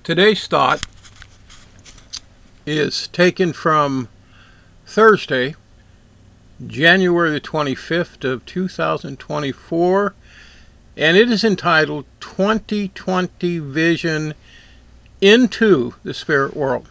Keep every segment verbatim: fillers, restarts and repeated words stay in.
Today's thought is taken from Thursday, January the twenty-fifth of two thousand twenty-four, and it is entitled twenty twenty Vision into the Spirit World.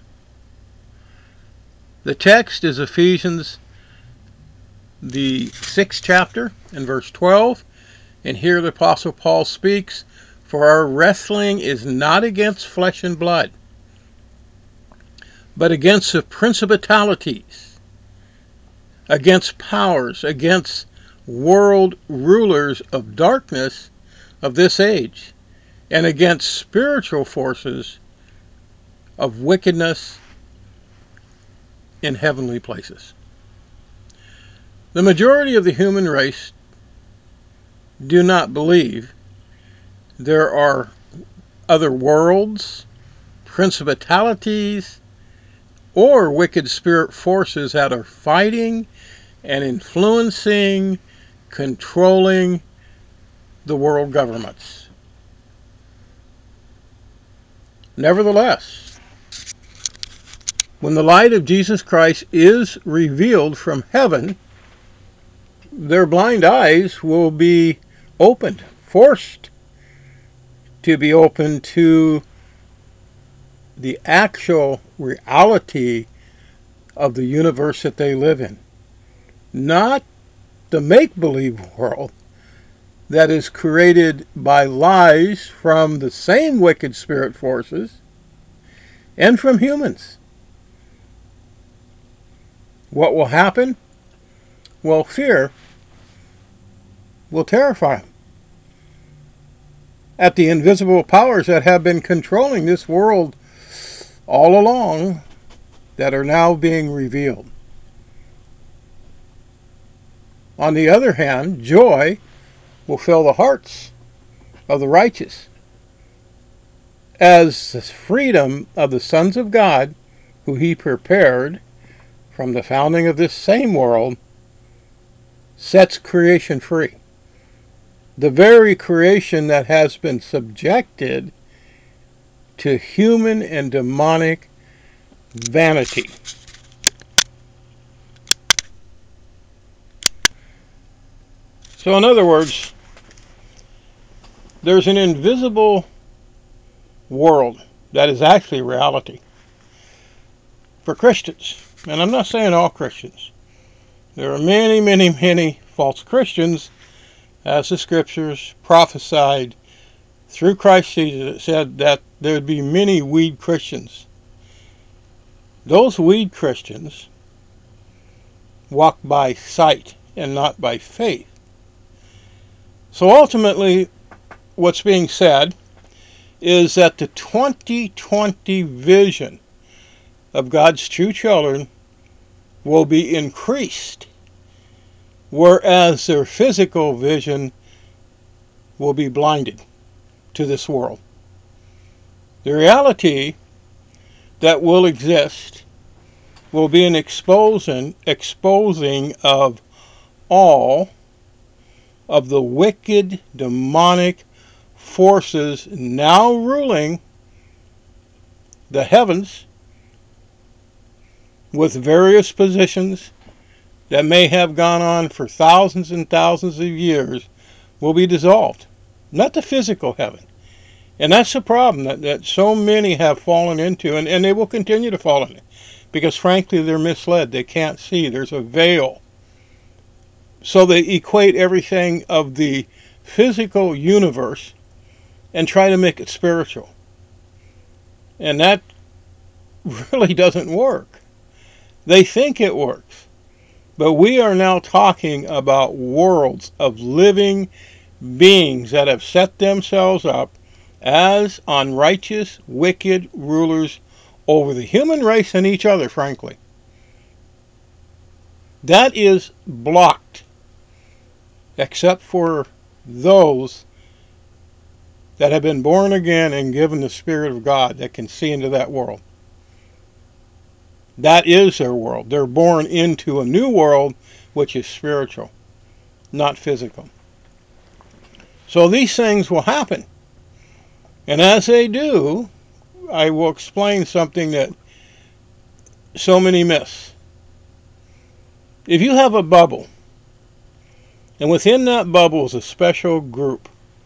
The text is Ephesians, the sixth chapter, and verse twelve, and here the Apostle Paul speaks, "For our wrestling is not against flesh and blood, but against the principalities, against powers, against world rulers of darkness of this age, and against spiritual forces of wickedness in heavenly places." The majority of the human race do not believe there are other worlds, principalities, or wicked spirit forces that are fighting and influencing, controlling the world governments. Nevertheless, when the light of Jesus Christ is revealed from heaven, their blind eyes will be opened, forced to be open to the actual reality of the universe that they live in. Not the make-believe world that is created by lies from the same wicked spirit forces and from humans. What will happen? Well, fear will terrify them at the invisible powers that have been controlling this world all along that are now being revealed. On the other hand, joy will fill the hearts of the righteous as the freedom of the sons of God, who he prepared from the founding of this same world, sets creation free. The very creation that has been subjected to human and demonic vanity. So in other words, there's an invisible world that is actually reality for Christians. And I'm not saying all Christians. There are many, many, many false Christians, as the scriptures prophesied through Christ Jesus. It said that there would be many weed Christians. Those weed Christians walk by sight and not by faith. So ultimately, what's being said is that the twenty twenty vision of God's true children will be increased, whereas their physical vision will be blinded to this world. The reality that will exist will be an exposing, exposing of all of the wicked, demonic forces now ruling the heavens with various positions that may have gone on for thousands and thousands of years will be dissolved. Not the physical heaven. And that's the problem that, that so many have fallen into, and, and they will continue to fall into, because frankly they're misled. They can't see. There's a veil. So they equate everything of the physical universe and try to make it spiritual. And that really doesn't work. They think it works. But we are now talking about worlds of living beings that have set themselves up as unrighteous, wicked rulers over the human race and each other, frankly. That is blocked, except for those that have been born again and given the Spirit of God that can see into that world. That is their world. They're born into a new world, which is spiritual, not physical. So these things will happen. And as they do, I will explain something that so many miss. If you have a bubble, and within that bubble is a special group,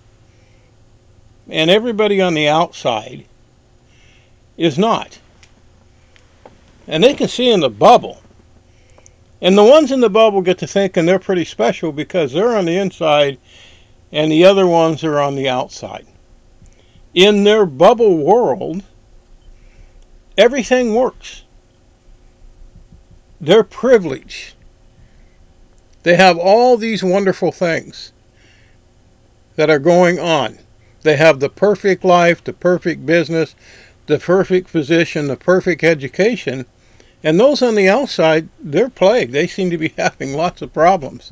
and everybody on the outside is not, and they can see in the bubble, and the ones in the bubble get to thinking they're pretty special because they're on the inside and the other ones are on the outside. In their bubble world, everything works. They're privileged. They have all these wonderful things that are going on. They have the perfect life, the perfect business, the perfect physician, the perfect education. And those on the outside, they're plagued. They seem to be having lots of problems.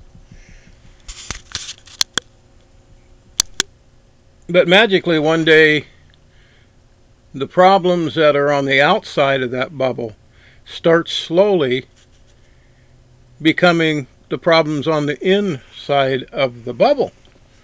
But magically, one day, the problems that are on the outside of that bubble start slowly becoming the problems on the inside of the bubble.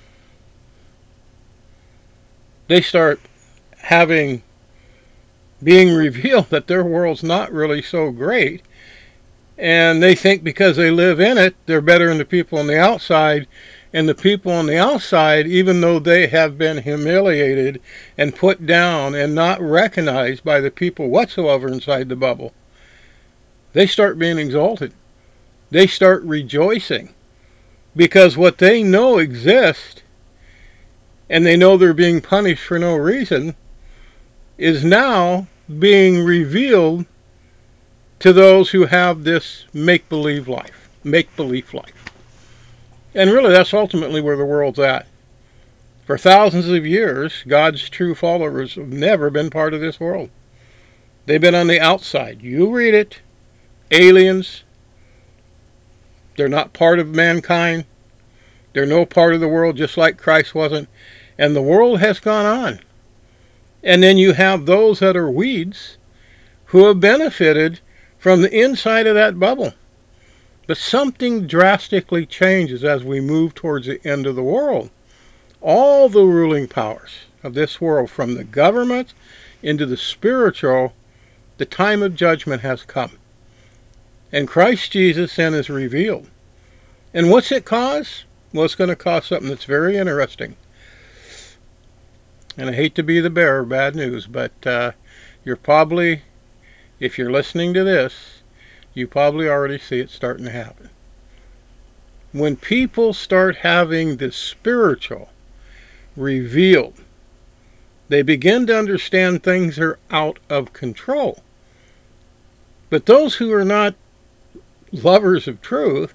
They start having, being revealed that their world's not really so great. And they think because they live in it, they're better than the people on the outside. And the people on the outside, even though they have been humiliated and put down and not recognized by the people whatsoever inside the bubble, they start being exalted. They start rejoicing because what they know exists, and they know they're being punished for no reason, is now being revealed to those who have this make-believe life, make-believe life. And really, that's ultimately where the world's at. For thousands of years, God's true followers have never been part of this world. They've been on the outside. You read it. Aliens. They're not part of mankind. They're no part of the world, just like Christ wasn't. And the world has gone on. And then you have those that are weeds who have benefited from the inside of that bubble. But something drastically changes as we move towards the end of the world. All the ruling powers of this world, from the government into the spiritual, the time of judgment has come. And Christ Jesus then is revealed. And what's it cause? Well, it's going to cause something that's very interesting. And I hate to be the bearer of bad news, but uh, you're probably, if you're listening to this, you probably already see it starting to happen. When people start having the spiritual revealed, they begin to understand things are out of control. But those who are not lovers of truth,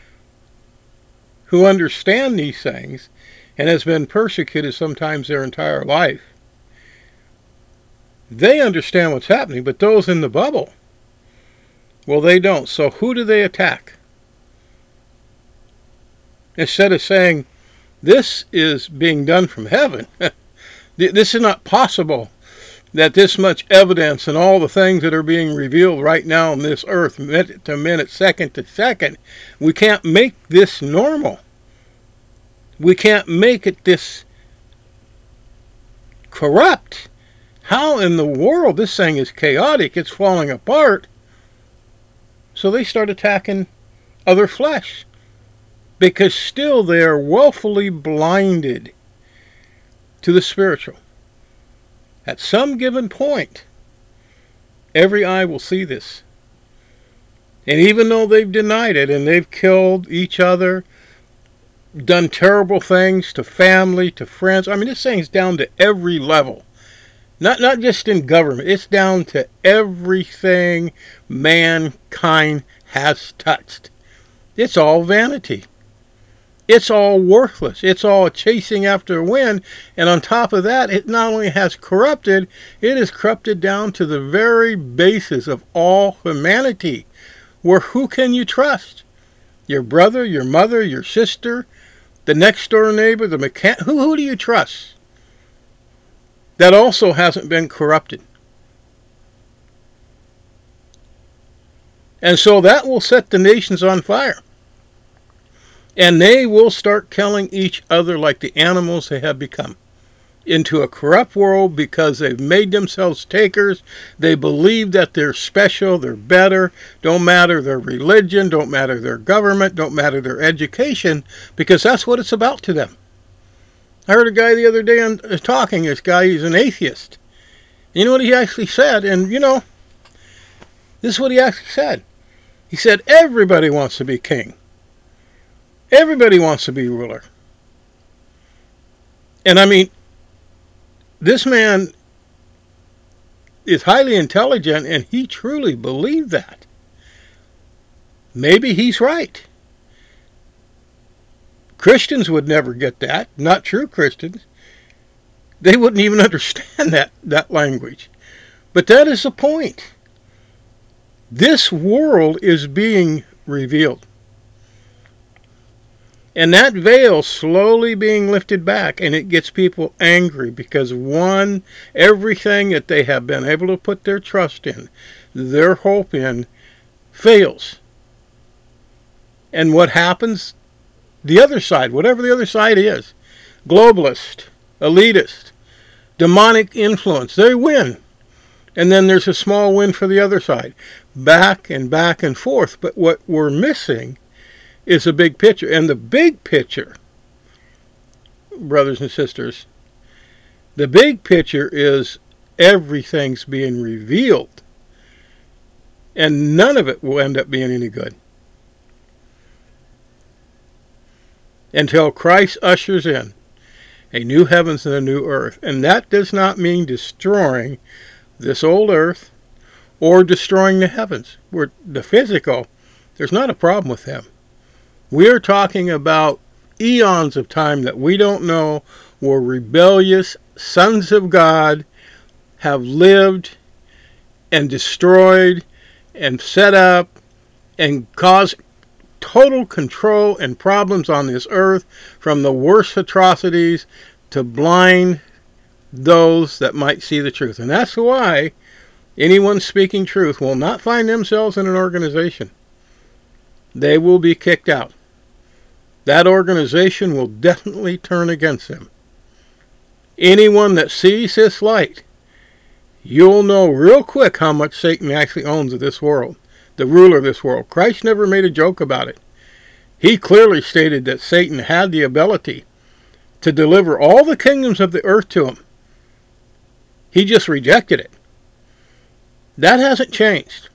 who understand these things, and has been persecuted sometimes their entire life, they understand what's happening. But those in the bubble, well, they don't. So who do they attack? Instead of saying, this is being done from heaven, this is not possible, that this much evidence and all the things that are being revealed right now on this earth, minute to minute, second to second, we can't make this normal. We can't make it this corrupt. How in the world? This thing is chaotic. It's falling apart. So they start attacking other flesh, because still they are woefully blinded to the spiritual. At some given point, every eye will see this. And even though they've denied it, and they've killed each other, done terrible things to family, to friends, I mean, this thing's down to every level. Not, not just in government, it's down to everything mankind has touched. It's all vanity. It's all worthless. It's all chasing after wind. And on top of that, it not only has corrupted, it is corrupted down to the very basis of all humanity. Where who can you trust? Your brother, your mother, your sister, the next door neighbor, the mechanic. Who, who do you trust? That also hasn't been corrupted. And so that will set the nations on fire. And they will start killing each other like the animals they have become. into a corrupt world because they've made themselves takers. They believe that they're special, they're better. Don't matter their religion, don't matter their government, don't matter their education, because that's what it's about to them. I heard a guy the other day on, uh, talking, this guy, he's an atheist. You know what he actually said? And, you know, this is what he actually said. He said, everybody wants to be king. Everybody wants to be ruler. And I mean, this man is highly intelligent, and he truly believed that. Maybe he's right. Christians would never get that. Not true Christians. They wouldn't even understand that, that language. But that is the point. This world is being revealed. And that veil slowly being lifted back, and it gets people angry because, one, everything that they have been able to put their trust in, their hope in, fails. And what happens? The other side, whatever the other side is, globalist, elitist, demonic influence, they win. And then there's a small win for the other side. Back and back and forth. But what we're missing is a big picture. And the big picture, brothers and sisters, the big picture is everything's being revealed. And none of it will end up being any good. Until Christ ushers in a new heavens and a new earth. And that does not mean destroying this old earth or destroying the heavens. Where the physical, there's not a problem with them. We're talking about eons of time that we don't know, where rebellious sons of God have lived and destroyed and set up and caused total control and problems on this earth, from the worst atrocities to blind those that might see the truth. And that's why anyone speaking truth will not find themselves in an organization. They will be kicked out. That organization will definitely turn against them. Anyone that sees this light, you'll know real quick how much Satan actually owns of this world, the ruler of this world. Christ never made a joke about it. He clearly stated that Satan had the ability to deliver all the kingdoms of the earth to him. He just rejected it. That hasn't changed.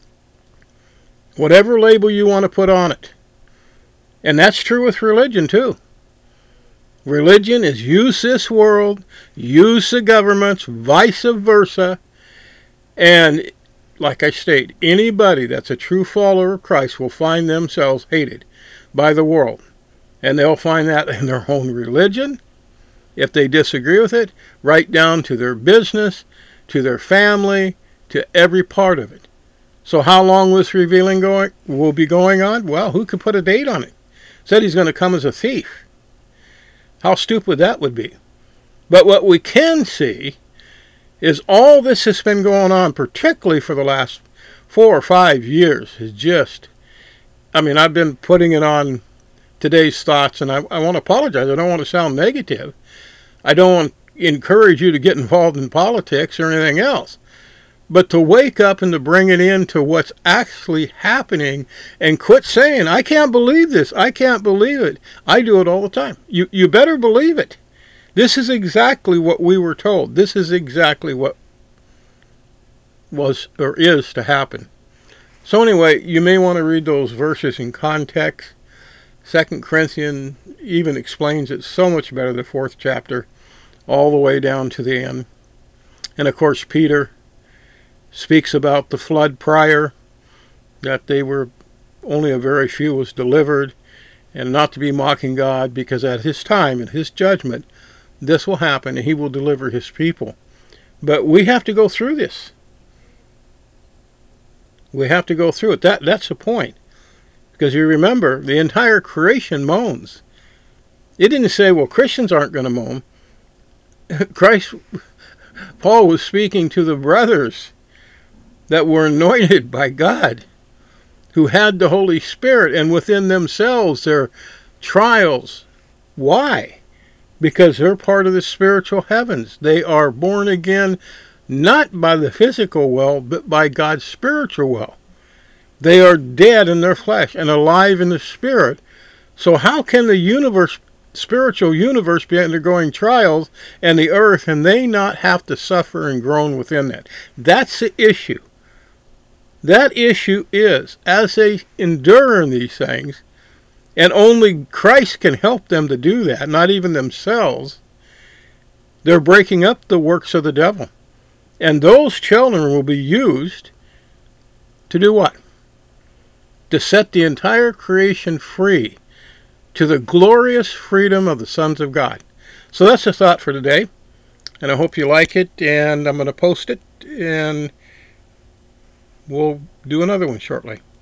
Whatever label you want to put on it. And that's true with religion too. Religion is use this world, use the governments, vice versa. And like I state, anybody that's a true follower of Christ will find themselves hated by the world. And they'll find that in their own religion, if they disagree with it, right down to their business, to their family, to every part of it. So how long will this revealing going, will be going on? Well, who could put a date on it? Said he's going to come as a thief. How stupid that would be. But what we can see is all this has been going on, particularly for the last four or five years, is just, I mean, I've been putting it on today's thoughts, and I, I want to apologize. I don't want to sound negative. I don't want to encourage you to get involved in politics or anything else. But to wake up and to bring it into what's actually happening and quit saying, I can't believe this. I can't believe it. I do it all the time. You, you better believe it. This is exactly what we were told. This is exactly what was or is to happen. So anyway, you may want to read those verses in context. Second Corinthians even explains it so much better, the fourth chapter, all the way down to the end. And of course, Peter speaks about the flood prior, that they were only a very few was delivered, and not to be mocking God, because at his time and his judgment, this will happen, and he will deliver his people. But we have to go through this. We have to go through it. That that's the point. Because you remember, the entire creation moans. It didn't say, well, Christians aren't going to moan. Christ, Paul was speaking to the brothers that were anointed by God, who had the Holy Spirit, and within themselves their trials. Why? because they're part of the spiritual heavens. They are born again not by the physical well, but by God's spiritual well. They are dead in their flesh and alive in the spirit. So how can the universe, spiritual universe, be undergoing trials and the earth, and they not have to suffer and groan within that? That's the issue. That issue is, as they endure in these things, and only Christ can help them to do that, not even themselves, they're breaking up the works of the devil. And those children will be used to do what? To set the entire creation free to the glorious freedom of the sons of God. So that's the thought for today, and I hope you like it, and I'm going to post it, and we'll do another one shortly.